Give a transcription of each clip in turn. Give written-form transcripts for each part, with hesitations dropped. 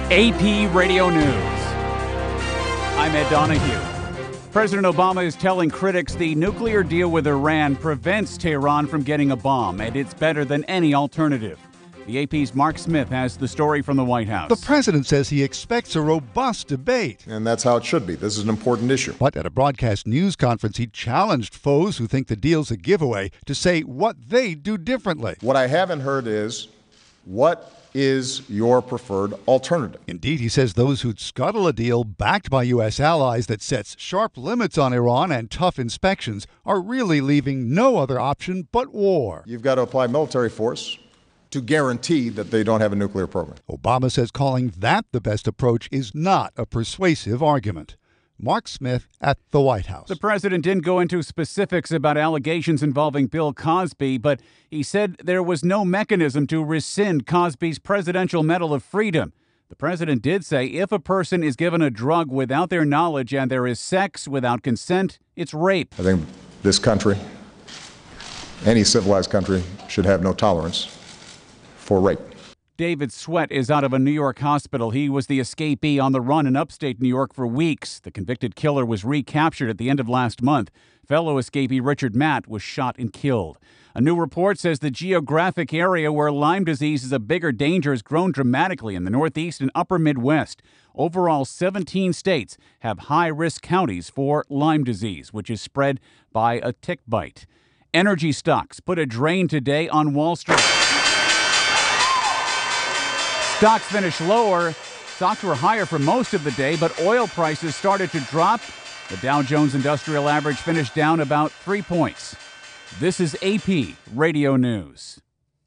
AP Radio News. I'm Ed Donahue. President Obama is telling critics the nuclear deal with Iran prevents Tehran from getting a bomb, and it's better than any alternative. The AP's Mark Smith has the story from the White House. The president says he expects a robust debate. And that's how it should be. This is an important issue. But at a broadcast news conference, he challenged foes who think the deal's a giveaway to say what they do differently. What I haven't heard is, what is your preferred alternative? Indeed, he says those who'd scuttle a deal backed by U.S. allies that sets sharp limits on Iran and tough inspections are really leaving no other option but war. You've got to apply military force to guarantee that they don't have a nuclear program. Obama says calling that the best approach is not a persuasive argument. Mark Smith at the White House. The president didn't go into specifics about allegations involving Bill Cosby, but he said there was no mechanism to rescind Cosby's Presidential Medal of Freedom. The president did say if a person is given a drug without their knowledge and there is sex without consent, it's rape. I think this country, any civilized country, should have no tolerance for rape. David Sweat is out of a New York hospital. He was the escapee on the run in upstate New York for weeks. The convicted killer was recaptured at the end of last month. Fellow escapee Richard Matt was shot and killed. A new report says the geographic area where Lyme disease is a bigger danger has grown dramatically in the Northeast and Upper Midwest. Overall, 17 states have high-risk counties for Lyme disease, which is spread by a tick bite. Energy stocks put a drain today on Wall Street. Stocks finished lower. Stocks were higher for most of the day, but oil prices started to drop. The Dow Jones Industrial Average finished down about 3 points. This is AP Radio News.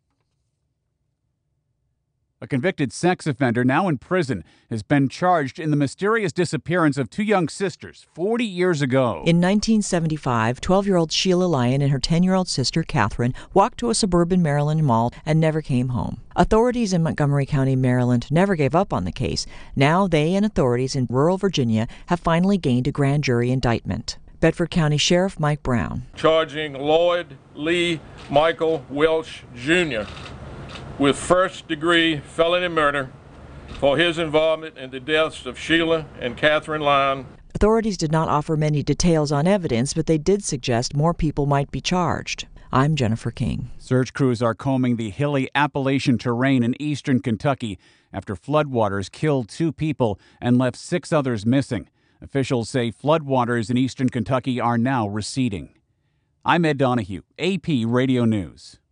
A convicted sex offender now in prison has been charged in the mysterious disappearance of two young sisters 40 years ago. In 1975, 12-year-old Sheila Lyon and her 10-year-old sister, Catherine, walked to a suburban Maryland mall and never came home. Authorities in Montgomery County, Maryland, never gave up on the case. Now they and authorities in rural Virginia have finally gained a grand jury indictment. Bedford County Sheriff Mike Brown. Charging Lloyd Lee Michael Welch, Jr. with first-degree felony murder for his involvement in the deaths of Sheila and Catherine Lyon. Authorities did not offer many details on evidence, but they did suggest more people might be charged. I'm Jennifer King. Search crews are combing the hilly Appalachian terrain in eastern Kentucky after floodwaters killed 2 people and left 6 others missing. Officials say floodwaters in eastern Kentucky are now receding. I'm Ed Donahue, AP Radio News.